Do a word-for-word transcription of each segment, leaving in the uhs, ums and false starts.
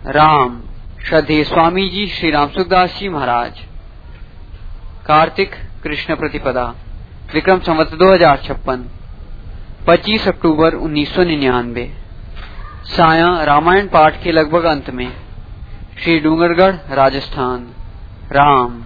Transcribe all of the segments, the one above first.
राम श्रद्धेय स्वामी जी श्री राम सुखदास जी महाराज। कार्तिक कृष्ण प्रतिपदा विक्रम संवत दो हजार छप्पन पच्चीस अक्टूबर उन्नीस सौ निन्यानवे। साया रामायण पाठ के लगभग अंत में श्री डूंगरगढ़ राजस्थान। राम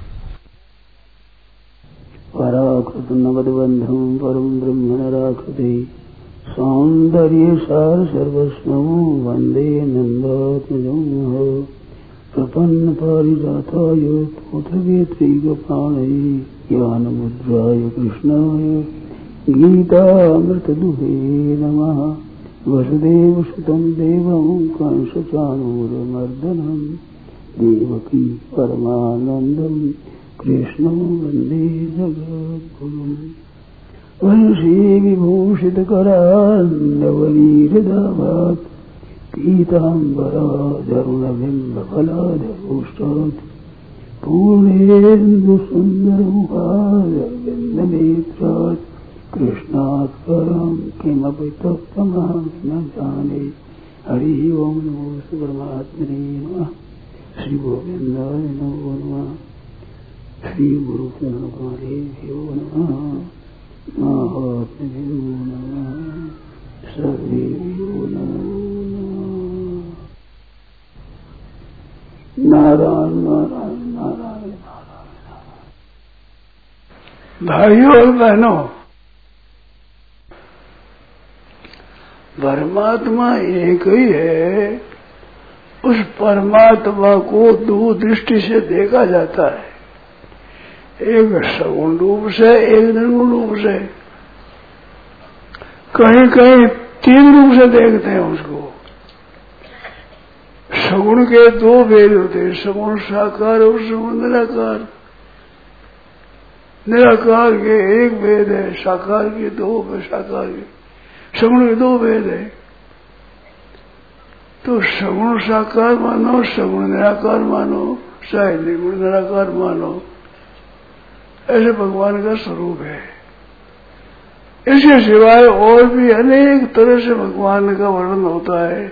पराकृत नवदबंधम परम ब्रह्मण राकृते सौंदर्य सार सर्वस्व वंदे नंदात्मजं प्रपन्न पारिजाताय पुत्रवेत्रैकपाणये ज्ञानमुद्राय कृष्णाय गीतामृतदुहे नमः। वसुदेवसुतं देवं कंसचाणूरमर्दनं देवकी परमानन्दं कृष्णं वन्दे जगद्गुरुम्। वंशी विभूषितकरान्नवनीरदाभात् पीताम्बरादरुणबिम्बफलादरोष्टात् पूर्णेन्दुसुन्दरमुखादरविन्दनेत्रात् कृष्णात् परं किमपि तत्त्वमहं न जाने। हरि ओं नमो परमात्मने नमः। श्री गोविन्दाय नमो नमः। श्री गुरुचरणपादेभ्यो नमः। महात्म्यो नमः। सर्वेभ्यो नमो नमः। नारायण नारायण नारायण नारायण। भाइयों और बहनों, परमात्मा एक ही है। उस परमात्मा को दो दृष्टि से देखा जाता है, एक सगुण रूप से, एक निर्गुण रूप से। कहीं कहीं तीन रूप से देखते हैं उसको। सगुण के दो भेद होते हैं, सगुण साकार और सगुण निराकार। निराकार के एक भेद है, साकार के दो, साकार के सगुण के दो भेद है। तो सगुण साकार मानो, सगुण निराकार मानो, चाहे निर्गुण निराकार मानो, ऐसे भगवान का स्वरूप है। इसके सिवाय और भी अनेक तरह से भगवान का वर्णन होता है।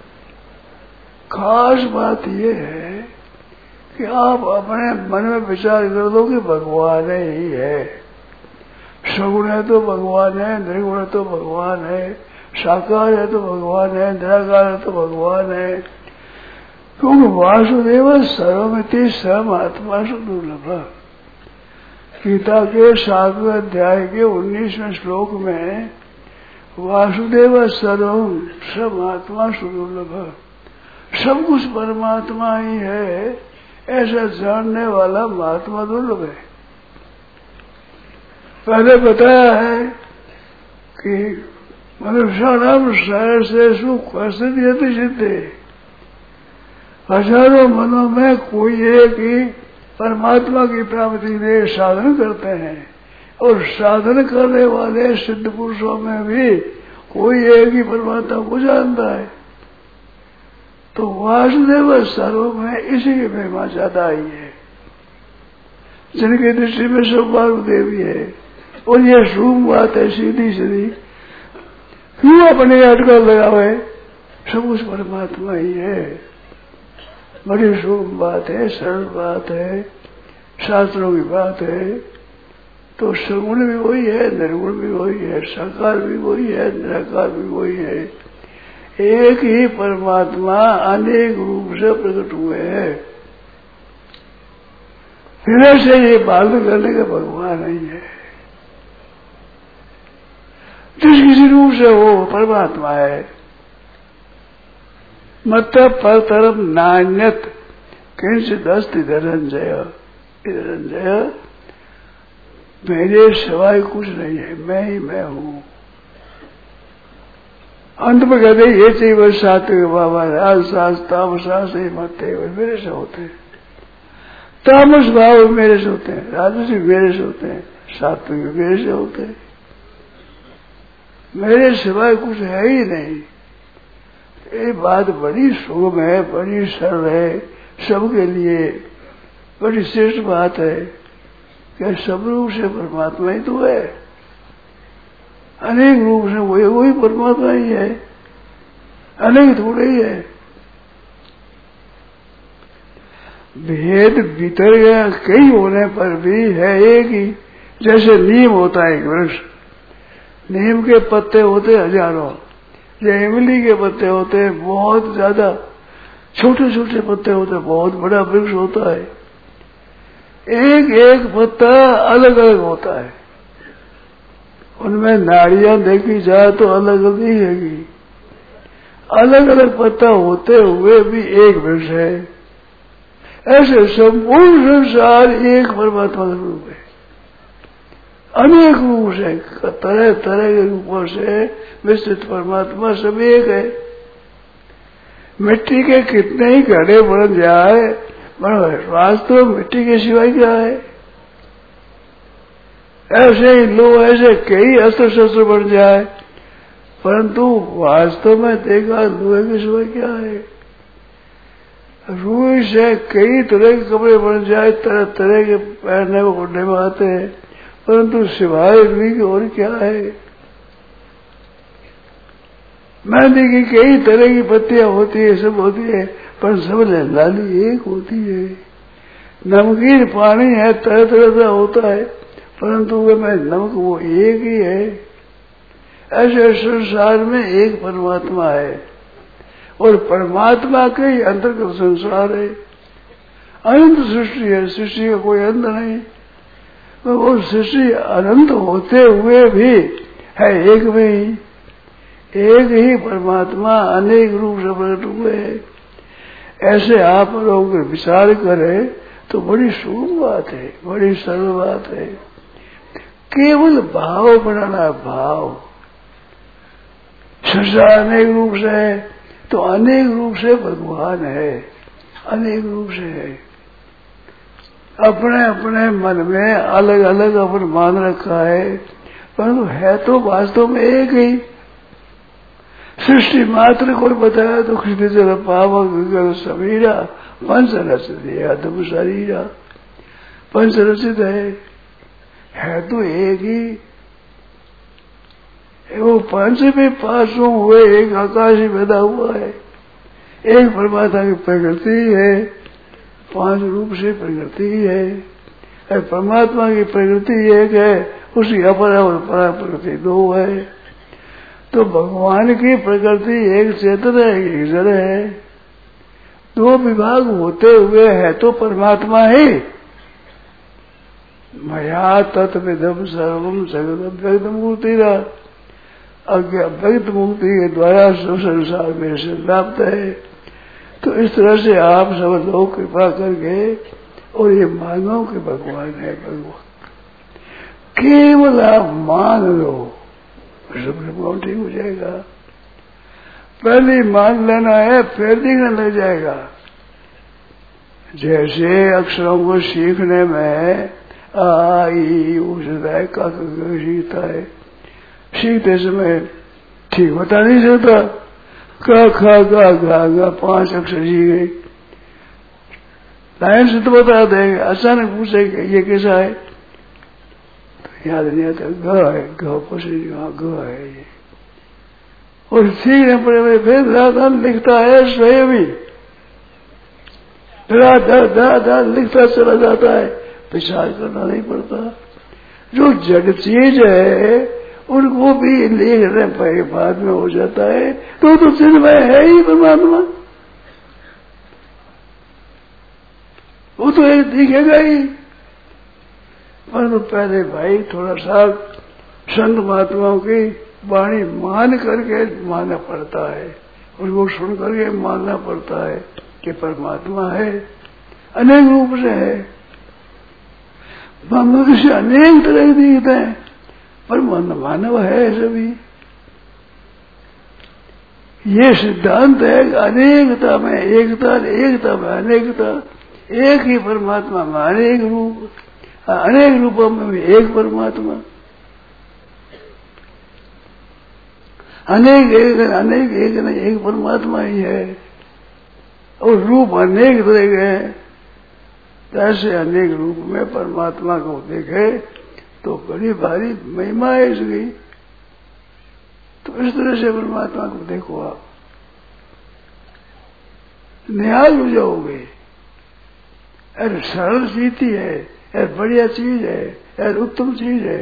खास बात यह है कि आप अपने मन में विचार कर दो कि भगवान ही है। सगुण है तो भगवान है, निर्गुण है तो भगवान है, साकार है तो भगवान है, निराकार है तो भगवान है। क्योंकि वासुदेव सर्वमिति सर्वमात्मा दुर्लभ। गीता के सातवें अध्याय के उन्नीसवें श्लोक में वासुदेव सर्वम सर्वमात्मा सुदुर्लभ, सब कुछ परमात्मा ही है, ऐसा जानने वाला महात्मा दुर्लभ है। पहले बताया है कि मनुष्याणाम सहस्रेषु क्वचिद्यति सिद्धे, हजारों मनों में कोई एक ही परमात्मा की प्राप्ति के लिए साधन करते हैं, और साधन करने वाले सिद्ध पुरुषों में भी कोई एक ही परमात्मा को जानता है। तो वासुदेव सर्व में इसी की महिमा ज्यादा ही है, जिनकी दृष्टि में सब वासुदेव ही है। और ये शुभ बात है, सीधी सीधी, क्यों अपने अटकल लगावे, सब उस परमात्मा ही है। बड़ी शुभ बात है, सरल बात है, शास्त्रों की बात है। तो सगुण भी वही है, निर्गुण भी वही है, साकार भी वही है, निराकार भी वही है। एक ही परमात्मा अनेक रूप से प्रकट हुए हैं। फिर से ये बात करने का भगवान नहीं है। जिस किसी रूप से वो परमात्मा है। मतलब पर तरफ नान्यत किंचित अस्ति धनंजय, धनंजय मेरे सिवाय कुछ नहीं है, मैं ही मैं हूँ। अंत में कहते ये चाहिए सात्विक बाबा राजसास तामसास मत मेरे से होते हैं, तामस भाव मेरे से होते हैं, राजसी मेरे से होते हैं, सात्विक मेरे से होते हैं। मेरे सिवाय कुछ है ही नहीं। ये बात बड़ी सुगम है, बड़ी सरल है, सबके लिए बड़ी श्रेष्ठ बात है कि सब रूप से परमात्मा ही तो है, अनेक रूप से वही वही परमात्मा ही है, अनेक थोड़े ही है। भेद भीतर गया कई होने पर भी है एक ही। जैसे नीम होता है एक वृक्ष, नीम के पत्ते होते हजारों, जो इमली के पत्ते होते हैं बहुत ज्यादा, छोटे छोटे पत्ते होते हैं, बहुत बड़ा वृक्ष होता है। एक एक पत्ता अलग अलग होता है, उनमें नाड़ियां देखी जाए तो अलग अलग दिखेगी। अलग अलग पत्ता होते हुए भी एक वृक्ष है। ऐसे संपूर्ण संसार एक परमात्मा का रूप है, अनेक रूप से, तरह तरह के रूपों से विस्तृत परमात्मा सब एक है। मिट्टी के कितने ही घड़े बन जाए, वास्तव में मिट्टी के सिवाय क्या है? ऐसे ही लो ऐसे कई अस्त्र शस्त्र बन जाए, परंतु वास्तव में देखा लोहे के सिवाय क्या है? रूई से कई तरह के कपड़े बन जाए, तरह तरह के पहनने को ओढ़ने में आते हैं, परंतु सिवाय रूई के और क्या है? मेहंदी की कई तरह की पत्तियां होती है, सब होती है, पर सब लाली एक होती है। नमकीन पानी है, तरह तरह का होता है, परंतु वे में नमक वो एक ही है। ऐसे संसार में एक परमात्मा है और परमात्मा के ही अंतर्गत संसार है। अनंत सृष्टि है, सृष्टि का कोई अंत नहीं। वो सृष्टि अनंत होते हुए भी है एक में ही, एक ही परमात्मा अनेक रूप से प्रकट हुए हैं। ऐसे आप लोग विचार करें तो बड़ी शुभ बात है, बड़ी सरल बात है। केवल भाव बनाना, भाव। संसार अनेक रूप से है तो अनेक रूप से भगवान है, अनेक रूप से है। अपने अपने मन में अलग अलग अपन मान रखा है, परंतु है तो वास्तव में एक ही। सृष्टि मात्र को बताया तो कृष्ण जल पावक समीरा पंच रचित अदम शरीरा, पंच रचित है, है तो एक ही। वो पंच में पांचों हुए एक आकाश ही पैदा हुआ है, एक परमात्मा की प्रकृति है, पांच रूप से प्रकृति है। परमात्मा की प्रकृति एक है, उसकी अपर और परा प्रकृति दो है। तो भगवान की प्रकृति एक चेतन है, एक जड़ है। दो विभाग होते हुए है तो परमात्मा है। मया तत्विदम सर्वम जगदम व्यक्त मूर्तिरा, अव्यक्त मुक्ति के द्वारा सब संसार में से व्याप्त है। तो इस तरह से आप सब लोग कृपा करके और ये मानो कि भगवान है, भगवान केवल आप मान लो, सब सब ठीक हो जाएगा। पहले मान लेना है, फिर दिखने लग जाएगा। जैसे अक्षरों को सीखने में आ ई उठता है, का सीखता है, सीखते समय ठीक बता नहीं सकता, का खा गा गा गा पांच अक्षर सीख गई, लाइन से तो बता देंगे। अचानक पूछेंगे ये कैसा है तो याद नहीं आता, ग है, ग पसी ग है ये, और सीखने पड़े फिर दादा लिखता है स्वयं ही, दादा दादा लिखता चला जाता है, विचार करना नहीं पड़ता। जो जड़ चीज है उनको भी लिखने पर बाद में हो जाता है, तो तो चिन्मय है ही परमात्मा, वो तो एक दिखेगा ही। परंतु पहले भाई थोड़ा सा संत महात्माओं की वाणी मान करके मानना पड़ता है, उनको सुन करके मानना पड़ता है कि परमात्मा है, अनेक रूप से है। मनुष्य अनेक तरह के दिखते हैं, पर मानव है सभी। ये सिद्धांत है अनेकता में एकता, एकता में अनेकता, एक ही परमात्मा में अनेक रूप, अनेक रूपों में भी एक परमात्मा, अनेक एक अनेक एक नहीं, एक परमात्मा ही है। और रूप अनेक तरह के हैं, ऐसे अनेक रूप में परमात्मा को देखे तो बड़ी भारी महिमा है इसकी। तो इस तरह से परमात्मा को देखो, आप निहाल हो जाओगे। अरे सरल चीज ही है, अरे बढ़िया चीज है, अरे उत्तम चीज है।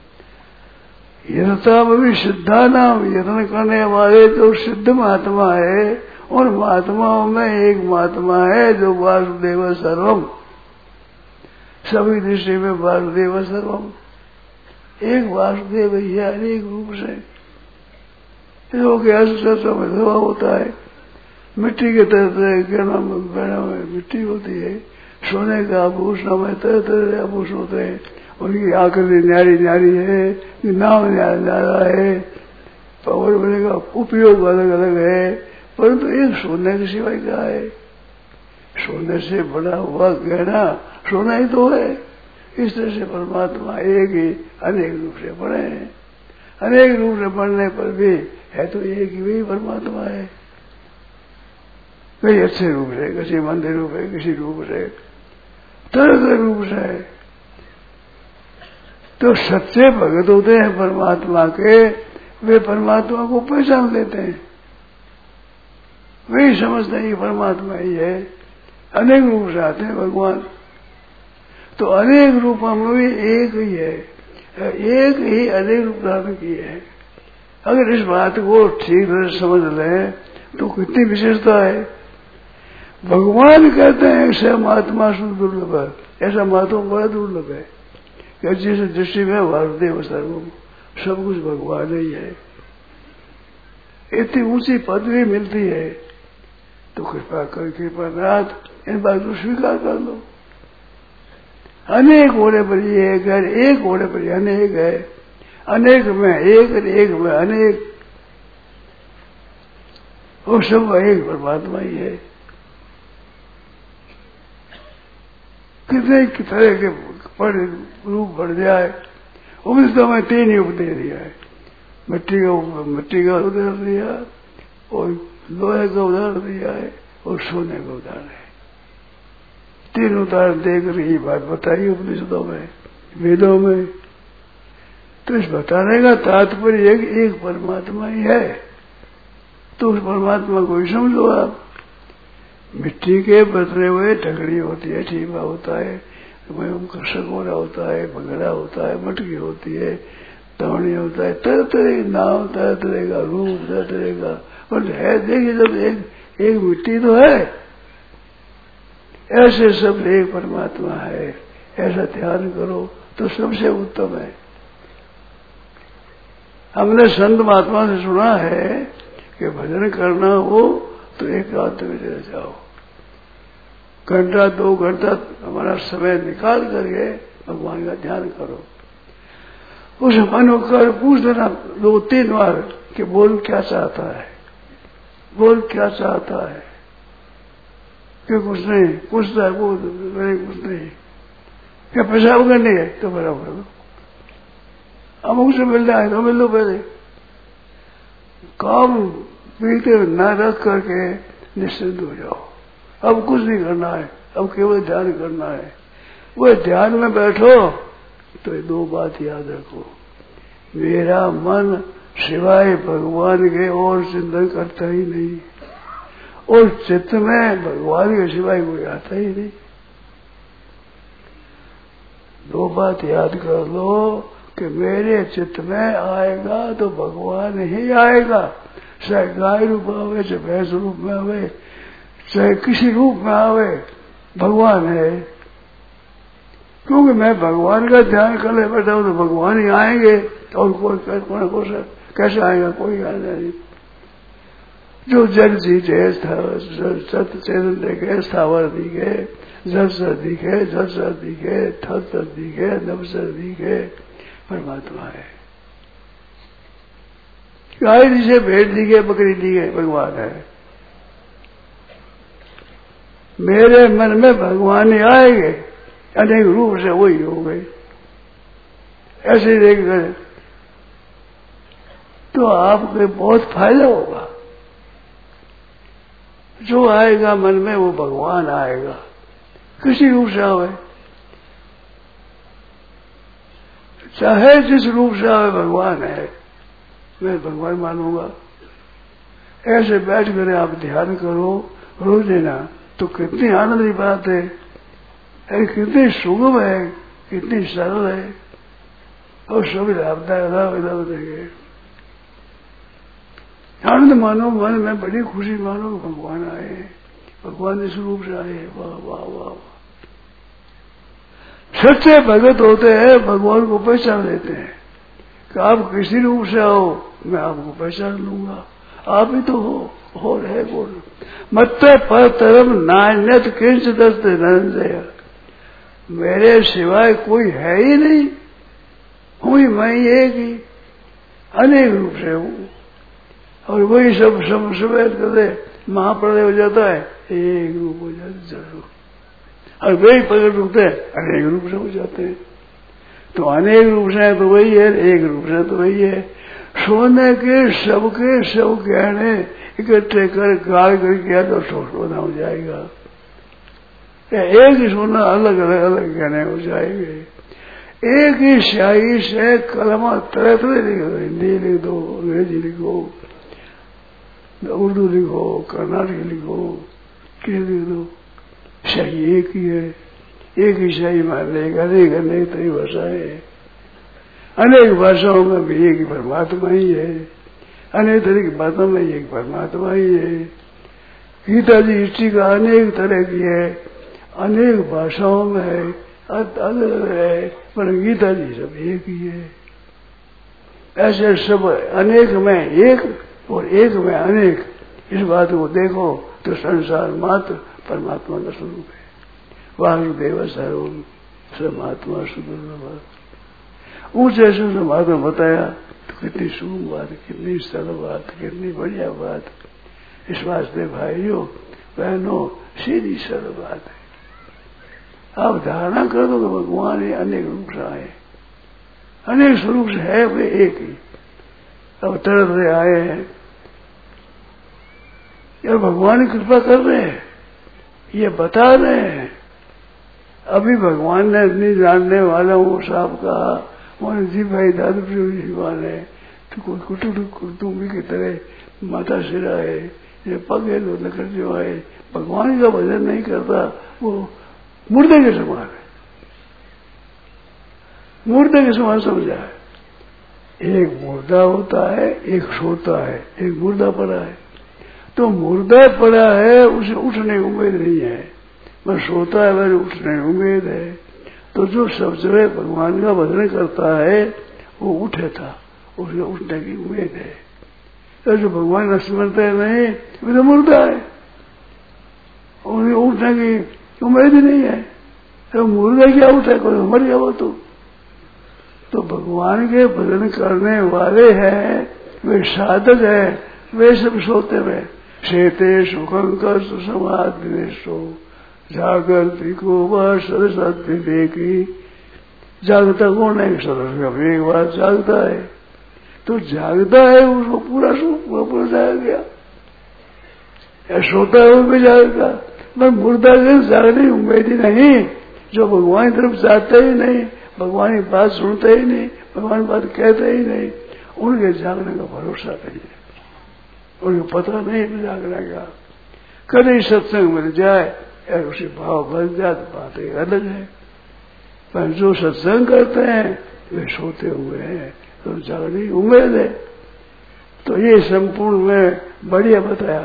यथता भी सिद्धा नाम, यत्न करने वाले जो सिद्ध महात्मा है, उन महात्माओं में एक महात्मा है जो वासुदेव सर्वम, सभी दृष्टि में वासुदेव सर्वम, एक वासुदेव ही है अनेक रूप से। चर्चा में धोआ होता है, मिट्टी के तरह तरह गहना में मिट्टी होती है, सोने का आभूषण में तरह तरह आभूषण होते हैं, उनकी आकृति न्यारी न्यारी है, नाम न्यारा न्यारा है, पावर बने का उपयोग अलग अलग है, परंतु एक सोने के सिवाय क्या है? सोने से बड़ा हुआ गहना सोना ही तो है। इस तरह से परमात्मा एक ही अनेक रूप से बने हैं, अनेक रूप से बनने पर भी है तो एक ही वही परमात्मा है। कई अच्छे रूप से, किसी मंदिर रूप है, किसी रूप से, तरह तरह रूप से है। तो सच्चे भगत होते हैं परमात्मा के, वे परमात्मा को पहचान लेते हैं, वही समझते हैं कि परमात्मा ही है। अनेक रूप से आते हैं भगवान, तो अनेक रूपों में भी एक ही है, एक ही अनेक रूप धारण किए है। अगर इस बात को ठीक तरह से समझ लें तो कितनी विशेषता है। भगवान कहते हैं ऐसा महात्मा सुन दुर्लभ है, ऐसा महात्मा बड़ा दुर्लभ है कि जिस दृष्टि में वासुदेव सर्वम, सब कुछ भगवान ही है। इतनी ऊंची पदवी मिलती है तो कृपा कर कृपा नाथ इन बात को स्वीकार कर लो। अनेक होने पर एक है, एक होने पर अनेक है, अनेक में एक, एक में अनेक, वो सब एक परमात्मा ही है। कितने तरह के पढ़ रूप बढ़ जाए, उपनिषदों में तीन ही उपदेश दिया है। मिट्टी का मिट्टी का उदाहरण दिया, और लोहे का उदाहरण दिया है, और सोने का उदाहरण है। तीन उदाहरण देकर ये बात बताई उपनिषदों में, वेदों में। तो इस बताने का तात्पर्य एक, एक परमात्मा ही है। तो उस परमात्मा को ही समझो आप। मिट्टी के बतरे हुए टकड़ी होती है, ठीमा होता है, शकोरा होता है, भगड़ा होता है, मटकी होती है, तवणी होता है, तरह तरह की नाव, तरह तरह का रूप, तरह तरह का, और है देखिए जब एक एक मिट्टी तो है, ऐसे सब एक परमात्मा है। ऐसा ध्यान करो तो सबसे उत्तम है। हमने संत महात्मा से सुना है कि भजन करना हो तो एकांत में रह जाओ, घंटा दो घंटा हमारा समय निकाल करके भगवान का ध्यान करो। उस मन कर पूछ देना दो तीन बार कि बोल क्या चाहता है, बोल क्या चाहता है, कि कुछ नहीं पूछता है, बोल नहीं कुछ नहीं, क्या पेशाब करनी है तो बराबर करो, अमुक से मिलना है तो मिल लो, पहले काम पीते न रख करके निश्चिंत हो जाओ। अब कुछ नहीं करना है, अब केवल ध्यान करना है। वो ध्यान में बैठो तो ये दो बात याद रखो, मेरा मन सिवाय भगवान के और चिंतन करता ही नहीं, और चित्त में भगवान के सिवाय कोई आता ही नहीं। दो बात याद कर लो कि मेरे चित्त में आएगा तो भगवान ही आएगा, चाहे गाय रूप में आवे, चाहे भैंस रूप में आवे, चाहे किसी रूप में आवे, भगवान है। क्योंकि मैं भगवान का ध्यान करने बैठा हूं तो भगवान ही आएंगे, और कोई कौन को कैसे आएगा, कोई आएगा नहीं। जो जग जीते सत्य चेतन देखे, स्थावर दिखे, जल सर दिखे, जल सर दिखे, थल सर दिखे, नभ सर दिखे, परमात्मा है। गाय जिसे भेड़ दिखे, बकरी दिखे, भगवान है। मेरे मन में भगवान ही आएंगे, अनेक रूप से वही हो गए। ऐसे देख कर तो आपको बहुत फायदा होगा। जो आएगा मन में वो भगवान आएगा, किसी रूप से आवे, चाहे जिस रूप से आवे भगवान है, मैं भगवान मानूंगा। ऐसे बैठ कर आप ध्यान करो रोज लेना, तो कितनी आनंद की बात है। अरे कितनी सुगम है, कितनी सरल है और सभी लाभदायक लाभ लाभ देंगे। आनंद मानो, मन में बड़ी खुशी मानो भगवान आए, भगवान इस रूप से आए। वाह वाह वाह। सच्चे भगत होते हैं, भगवान को पहचान लेते हैं कि आप किसी रूप से आओ, मैं आपको पहचान लूंगा, आप ही तो हो और है कौन। मत पर तरम नान्यत किंच दस्त धनंजय, मेरे सिवाय कोई है ही नहीं, हूं ही मैं एक ही, अनेक रूप से हूं। और वही सब सब सवेद कर दे, महाप्रलय हो जाता है, एक रूप हो जाता जरूर, और वही प्रकट होते हैं, अनेक रूप से हो जाते हैं। तो अनेक रूप से तो वही है, एक रूप से तो वही है। सोने के सबके सब गहने इकट्ठे कर गाड़ कर किया तो सौ सोना हो जाएगा, एक ही सोना अलग अलग अलग गहने हो जाएंगे। एक ही स्याही से कलमा तरह तरह लिख दो, हिंदी लिख दो, अंग्रेजी लिखो, उर्दू लिखो, कर्नाटकी लिखो, क्या लिख दो, स्याही एक ही है। एक ही स्याही मान लेगा, अनेक अनेक तरह भाषाएं, अनेक भाषाओं में भी एक ही परमात्मा ही है, अनेक तरह की बातों में एक परमात्मा ही है। गीता जी इसी का अनेक तरह की है, अनेक भाषाओं में है, अलग है, पर गीता जी सब एक ही है। ऐसे सब अनेक में एक और एक में अनेक, इस बात को देखो तो संसार मात्र परमात्मा का स्वरूप है। वासुदेव सर्वम परमात्मा सुदुर्लभ। ऊंचे से महात्मा बताया तो कितनी सुगम बात, कितनी सरल बात, कितनी बढ़िया बात। इस वास्ते भाइयों बहनों सीधी सरल बात है। आप धारणा कर दो कि भगवान ये अनेक रूप से आए, अनेक स्वरूप से है वे एक ही, अब तरह से आए हैं, यार भगवान की कृपा कर रहे हैं, ये बता रहे हैं। अभी भगवान ने इतनी जानने वाला हूँ साहब कहा, मोहन जी भाई दादू जी वाले तो कोई कुटुंब कुटुंबी की तरह माता सिरा है, ये पग है तो नकर जो आए, भगवान का भजन नहीं करता, वो मुर्दे के समान है, मुर्दे के समान समझा है। एक मुर्दा होता है, एक सोता है, एक मुर्दा पड़ा है। तो मुर्दा पड़ा है उसे उठने की उम्मीद नहीं है, बस सोता है वह उठने की उम्मीद है। तो जो सब जगह भगवान का भजन करता है वो उठे था, उसे उठने की उम्मीद है। तो जो भगवान स्मरते नहीं वे तो मुर्दा है, उन्हें उठने की उम्मीद ही नहीं है। तो मुर्दा क्या उठे, कोई मर गया वो तो। तो भगवान के भजन करने वाले हैं, वे साधक है, वे सब सोते हुए शेते सुखंकर सुसमाधिशो जागृति को वह सरस्वत विवेकी। जागता कौन है, सरस्वती का विवेक बात जागता है। तो जागता है उसको पूरा पूरा पूरा जाग गया, या सोता है वो भी जागेगा। पर मुर्दा के जागने की उम्मीद ही नहीं, जो भगवान की तरफ जाते ही नहीं, भगवान की बात सुनते ही नहीं, भगवान की बात कहते ही नहीं, उनके जागने का भरोसा नहीं है, उनको पता नहीं जागने का। कभी सत्संग मिल जाए या उसी भाव बन जाए तो बात एक अलग है, पर जो सत्संग करते हैं वे सोते हुए हैं, तो जागने की उम्मीद है। तो ये संपूर्ण में बढ़िया बताया।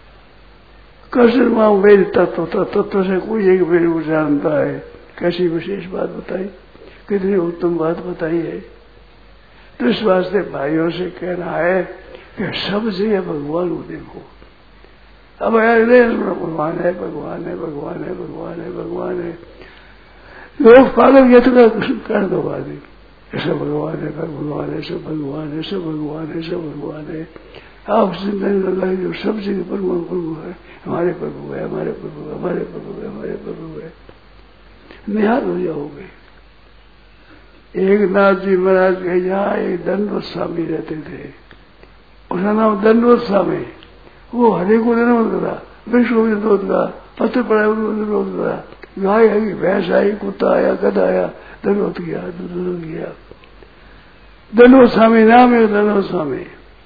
कसरमा वेद तत्व तत्व से कोई एक वेद को जानता है, कैसी विशेष बात बताई, कितनी उत्तम बात बताई है। तो इस वास्ते भाइयों से कहना है कि सब जगह भगवान को देखो। अब यार भगवान है भगवान है भगवान है भगवान है भगवान है, लोग पागल ये तो कर दो आदमी, ऐसा भगवान है भगवान है सब भगवान है सब भगवान है सब भगवान है। आप चिंतन लगाए जो सब जगह प्रभु प्रभु है, हमारे प्रभु है हमारे प्रभु है हमारे प्रभु है हमारे प्रभु है, निहाल हो जाओगे। एक नाथ जी महाराज के यहाँ एक दंडवत स्वामी रहते थे, उसका नाम दंडवत स्वामी। वो हरे को विरोध करा, विश्व को विरोध करा, पत्र पड़ा विरोध करा, गाय आई भैंस आई कुत्ता आया गधा आया दंडवत किया दंडवत किया। दंडवत स्वामी नाम है दंडवत स्वामी।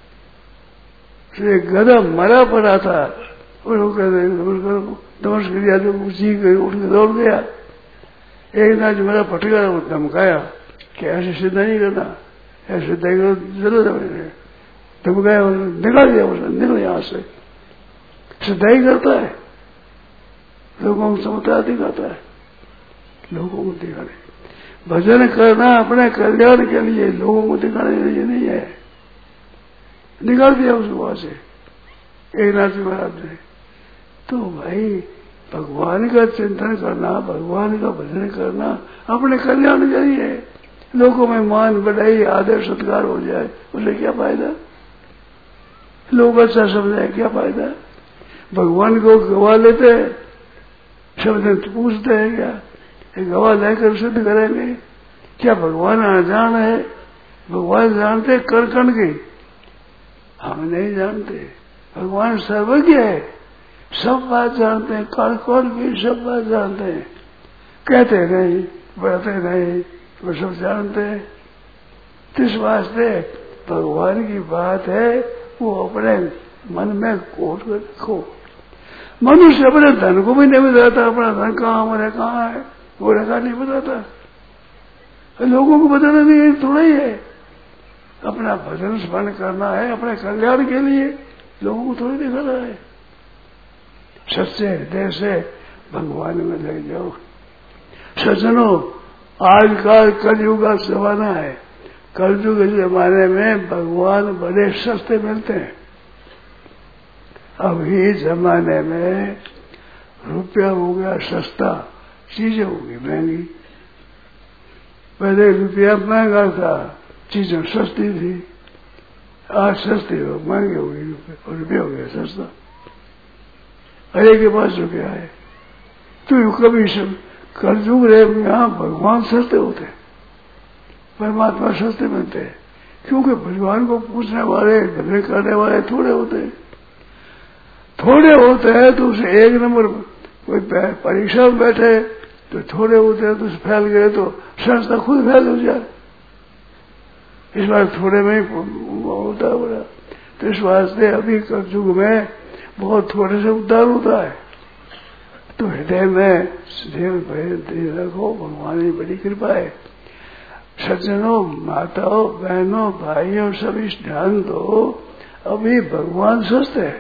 एक गधा मरा पड़ा था, उसको कहते नमस्कार किया तो जी गई, उठ के दौड़ गया, एक नाच मेरा पटका वो धमकाया कि ऐसे सीधा नहीं करना, ऐसे सीधा करो जरूर धमकाया, निकाल दिया उसने, निकल यहां से। सीधा ही करता है, लोगों को समझता दिखाता है, लोगों को दिखाने। भजन करना अपने कल्याण के लिए, लोगों को दिखाने के लिए नहीं है। निकाल दिया उसको वहां से एक नाथ जी महाराज ने। तो भाई भगवान का चिंतन करना, भगवान का भजन करना अपने कल्याण के लिए। लोगों में मान बढ़ाई, आदर सत्कार हो जाए, उसे क्या फायदा? लोग अच्छा समझे, क्या फायदा? भगवान को गवा लेते हैं, शब्द पूछते हैं क्या? गवाह लेकर सिद्ध करेंगे क्या? भगवान अनजान है? भगवान जानते कर कण की, हम नहीं जानते। भगवान सर्वज्ञ है, सब बात जानते हैं, कण कण की सब बात जानते हैं। कहते नहीं, बढ़ते नहीं, वो सब जानते हैं। किस वास्ते? भगवान की बात है, वो अपने मन में कोट कर रखो। मनुष्य अपने धन को भी नहीं बताता, अपना धन कहाँ हमारे कहाँ है वो रखा नहीं बताता। लोगों को बताना नहीं है, थोड़ा ही है। अपना भजन स्मरण करना है अपने कल्याण के लिए, लोगों को थोड़ी दिखाना है। सच्चे हृदय से भगवान में लग जाओ। सज्जनों, आज का कलयुग का जमाना है। कलयुग के जमाने में भगवान बड़े सस्ते मिलते हैं। अभी जमाने में रुपया हो गया सस्ता, चीजें होगी महंगी। पहले रुपया महंगा था, चीजें सस्ती थी। आज सस्ती हो महंगी हो गई, और रुपया हो गया सस्ता। अरे के पास रुपया है तो कभी कलयुग रहे, यहाँ भगवान सस्ते होते, परमात्मा सस्ते मिलते हैं। क्योंकि भगवान को पूछने वाले, भजन करने वाले थोड़े होते हैं। थोड़े होते हैं तो उसे एक नंबर, कोई परीक्षा में बैठे तो थोड़े होते हैं, तो उसे फैल गए तो संस्था खुद फैल हो जाए। इस बार थोड़े में ही होता है बड़ा। तो इस वास्ते अभी कलयुग में बहुत थोड़े से उद्धार होता है। तो हृदय में देव रखो, भगवान की बड़ी कृपा है। सज्जनों, माताओं, बहनों, भाइयों, सभी ध्यान दो, अभी भगवान स्वस्थ है।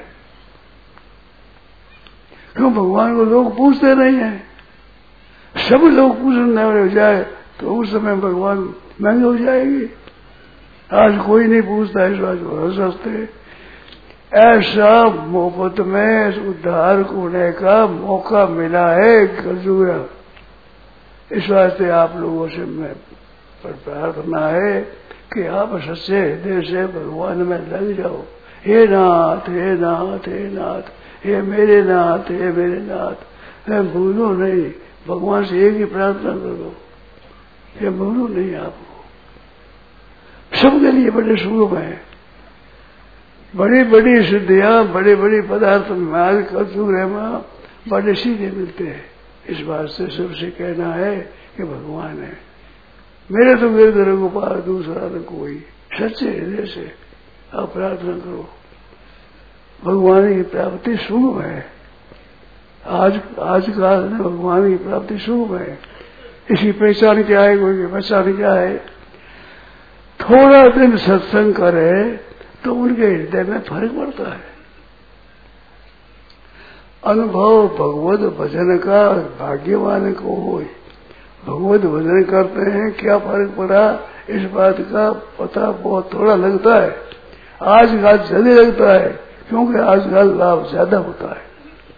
क्यों? भगवान को लोग पूछते नहीं है। सब लोग पूछने हो जाए तो उस समय भगवान महंगे हो जाएगी। आज कोई नहीं पूछता, इस बात को हंसते। ऐसा मोहब्बत में उद्धार होने का मौका मिला है कलयुग। इस वास्ते आप लोगों से मैं पर प्रार्थना है कि आप सच्चे हृदय से भगवान में लग जाओ। हे नाथ, हे नाथ, हे नाथ, हे मेरे नाथ, हे मेरे नाथ। मैं भूलो नहीं, भगवान से एक ही प्रार्थना करो, ये भूलो नहीं आपको। सबके लिए बड़े शुभ है, बड़ी बड़ी सिद्धियां, बड़े बड़े पदार्थ माल कलयुग में बड़े सीधे मिलते हैं। इस बात से सबसे कहना है कि भगवान है मेरे, तो मेरे तरह को पार दूसरा न कोई। सच्चे हृदय से आप प्रार्थना करो, भगवान की प्राप्ति शुभ है। आज आज काल में भगवान की प्राप्ति शुभ है। इसकी पहचान क्या है? कोई की पहचान क्या है? थोड़ा दिन सत्संग करे तो उनके हृदय में फर्क पड़ता है। अनुभव भगवत भजन का भाग्यवान को हो। भगवत भजन करते हैं, क्या फर्क पड़ा इस बात का पता बहुत थोड़ा लगता है। आज का जल्दी लगता है, क्योंकि आज का लाभ ज्यादा होता है।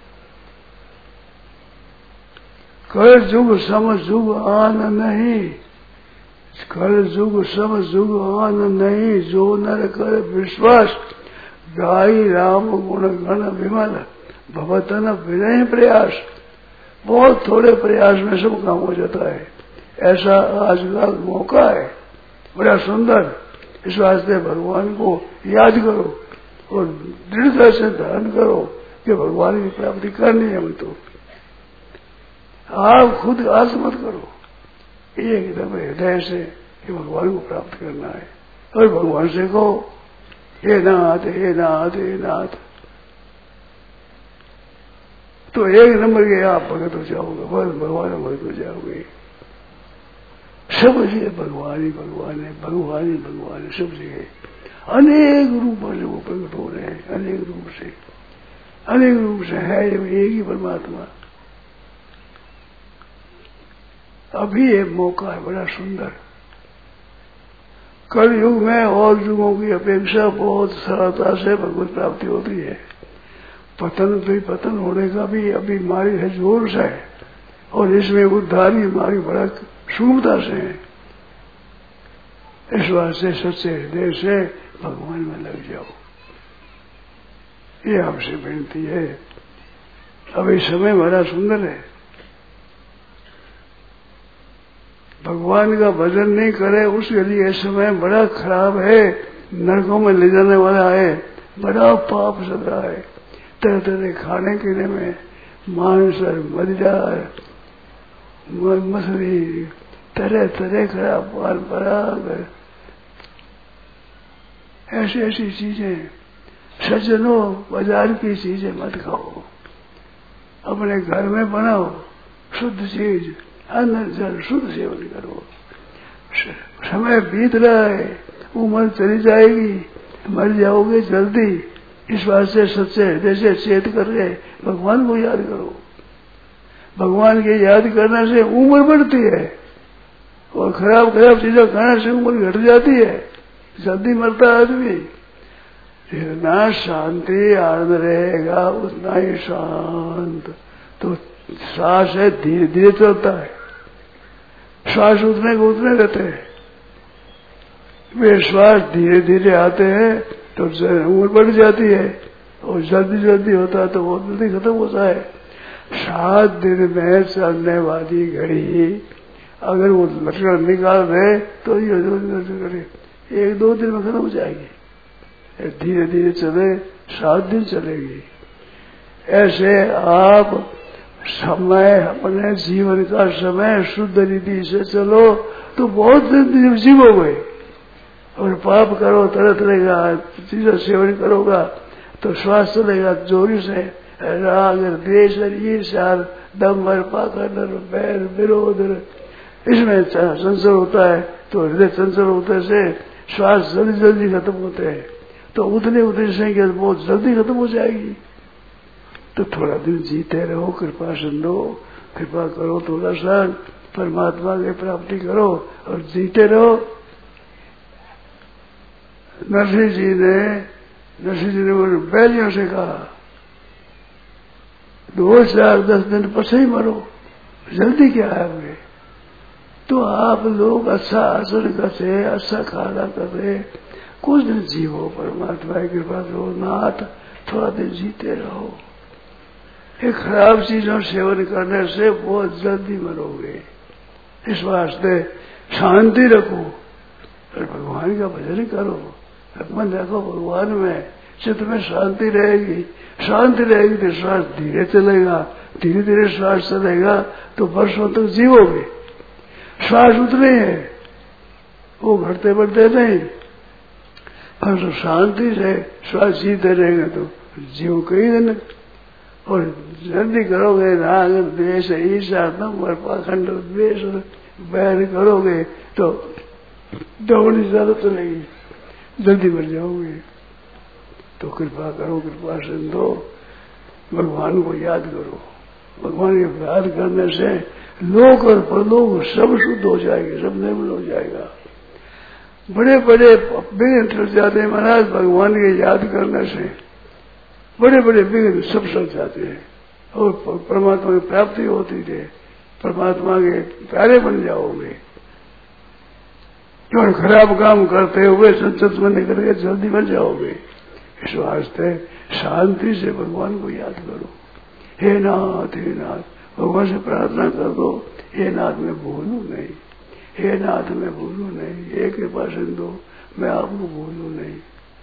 कर जुग सम जुग आन नहीं, कर जुग सम जुग आन नहीं, जो नर कर विश्वास, गाई राम गुण गण विमल, भवतन विनय प्रयास। बहुत थोड़े प्रयास में सब काम हो जाता है। ऐसा आज का मौका है, बड़ा सुंदर। इस वास्ते भगवान को याद करो और दृढ़ता से धारण करो कि भगवान की प्राप्ति करनी है। तो आप खुद आस मत करो, एकदम हृदय से कि भगवान को प्राप्त करना है। और भगवान से कहो, हे नाथ, हे नाथ, हे नाथ। तो एक नंबर के आप भगत हो जाओगे, बस भगवान भगत हो जाओगे। सब जगह भगवान ही भगवान है, भगवान ही भगवान है। सब जगह अनेक रूपों से वो प्रकट हो रहे हैं, अनेक रूप से, अनेक रूप से है एक ही परमात्मा। अभी ये मौका है बड़ा सुंदर। कल युग में और युगों की अपेक्षा बहुत सरलता से भगवत प्राप्ति होती है। पतन भी पतन होने का भी अभी मार्ग है, जोर से है, और इसमें उद्धार की मार्ग बड़ा सुगमता से है। इस वास्ते सच्चे हृदय से भगवान में लग जाओ, ये आपसे विनती है। अभी समय बड़ा सुंदर है। भगवान का भजन नहीं करे उसके लिए समय बड़ा खराब है, नरकों में ले जाने वाला है, बड़ा पाप चल रहा है। तरह तरह खाने पीने में मांस और मदिरा मछली, तरह तरह का पान पराग, ऐसी ऐसी चीजें। सज्जनों, बाजार की चीजें मत खाओ, अपने घर में बनाओ शुद्ध चीज, अन्न जल शुद्ध सेवन करो। समय बीत रहा है, उम्र चली जाएगी, मर जाओगे जल्दी। इस बात से सच्चे हृदय से चेत कर रहे भगवान को याद करो। भगवान के याद करने से उम्र बढ़ती है, और खराब खराब चीजें खाने से उम्र घट जाती है, जल्दी मरता आदमी। जितना शांति आनंद रहेगा उतना ही शांत। तो श्वास है धीरे धीरे चलता है, श्वास उतने को उतने रहते हैं। वे श्वास धीरे धीरे आते हैं तो उम्र बढ़ जाती है, और जल्दी जल्दी होता है तो बहुत जल्दी खत्म होता है। सात दिन में चलने वाली घड़ी अगर वो लक्षण निकाल दे तो ये घड़ी एक दो दिन में खत्म हो जाएगी। धीरे धीरे चले, सात दिन चलेगी। ऐसे आप समय, अपने जीवन का समय शुद्ध रीति से चलो तो बहुत दिन जीवोगे। और पाप करो, तरह तरह का चीजें सेवन करोगा तो श्वास चलेगा जोरी से। राग, द्वेष, ईर्ष्या, दंभ, पाखंड, बैर, विरोध, इसमें चंचल होता है तो हृदय चंचल होते से श्वास जल्दी जल्दी खत्म होते हैं, तो उतने उतने संख्या बहुत जल्दी खत्म हो जाएगी। तो थोड़ा दिन जीते रहो, कृपा सुनो, कृपा करो थोड़ा सा, परमात्मा की प्राप्ति करो और जीते रहो। नरसिंह जी ने नरसिंह जी ने बैलियों से कहा, दो चार दस दिन पछे ही मरो, जल्दी क्या है हमें। तो आप लोग अच्छा आचरण करते, अच्छा खाना करते, कुछ दिन जीवो, परमात्मा की कृपा करो, नाथ थोड़ा दिन जीते रहो। ये खराब चीजों सेवन करने से बहुत जल्दी मरोगे। इस वास्ते शांति रखो और भगवान का भजन करो, मन रखो भगवान में, चित्त में शांति रहेगी। शांति रहेगी तो श्वास धीरे चलेगा, धीरे धीरे श्वास चलेगा तो वर्षों तक जीवोगे। श्वास उतने है, वो घटते बढ़ते नहीं। और तो शांति से श्वास जीते रहेंगे तो जीव कई दिन। और जल्दी करोगे राग, द्वेष, ईर्ष्या, दंभ, पाखंड, द्वेष, बैर करोगे तो दौड़ी ज्यादा चलेगी, जल्दी मर जाओगे। तो कृपा करो, कृपा सिंधो, भगवान को याद करो। भगवान को याद करने से लोक और परलोक सब शुद्ध हो जाएंगे, सब निर्मल हो जाएगा। बड़े बड़े विघ्न टल जाते हैं महाराज, भगवान के याद करने से बड़े बड़े विघ्न सब सट जाते हैं और परमात्मा की प्राप्ति होती है, परमात्मा के प्यारे बन जाओगे। और खराब काम करते हुए संचत में करके जल्दी बन जाओगे। इस वास्ते शांति से भगवान को याद करो। हे नाथ, हे नाथ, भगवान से प्रार्थना कर दो, हे नाथ मैं भूलूं नहीं, हे नाथ मैं भूलूं नहीं, हे कृपा सिंधु मैं आपको भूलूं नहीं।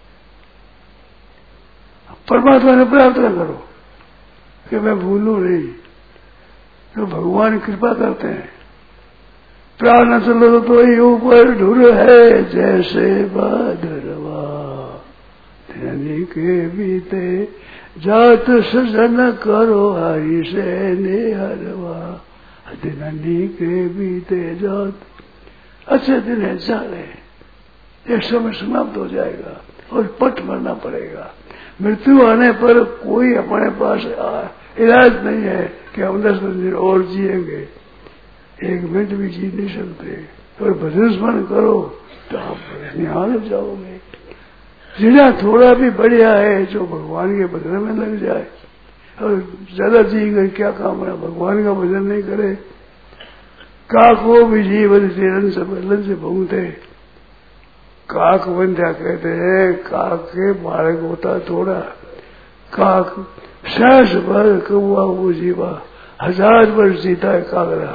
परमात्मा ने प्रार्थना करो कि मैं भूलूं नहीं, तो भगवान कृपा करते हैं। प्राण चलो तो ही ऊपर ढूर है जैसे बादरवा, धनी के बीते जात सजन करो हरि से निहरवा, धनी के बीते जात अच्छे दिन है, जा रहे हैं, एक समय समाप्त हो जाएगा और पट मरना पड़ेगा। मृत्यु आने पर कोई अपने पास इलाज नहीं है कि हम दस दिन और जिएंगे, एक मिनट भी जी नहीं सकते। और भजन स्मरण करो तो आप निहाल हो जाओगे। जिना थोड़ा भी बढ़िया है जो भगवान के भजन में लग जाए, और ज्यादा जी क्या काम है, भगवान का भजन नहीं करे। काको भी जीवन जीवन से बदलन से भूंगते, काक बंध्या कहते हैं, काक के बालक होता थोड़ा, काक सहस भर कौआ वो जीवा, हजार वर्ष जीता है कागरा,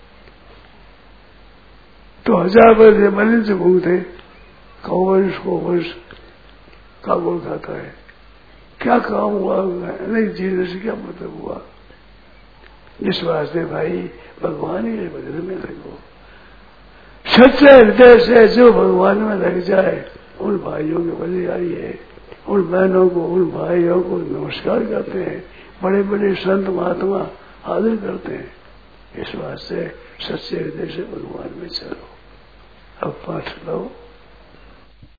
तो हजार वर्ष से बदलन से भूंगते, कौ वर्ष को वर्ष कागुल खाता है। क्या काम हुआ, नहीं जीने से क्या मतलब हुआ। इस वास्ते भाई भगवान ही भजन में लगो, सच्चे हृदय से जो भगवान में लग जाए, उन भाइयों के बड़े आई है, उन बहनों को, उन भाइयों को नमस्कार करते हैं, बड़े बड़े संत महात्मा आदर करते हैं। इस वास्ते सच्चे हृदय से भगवान में चलो। अब पाठ लो।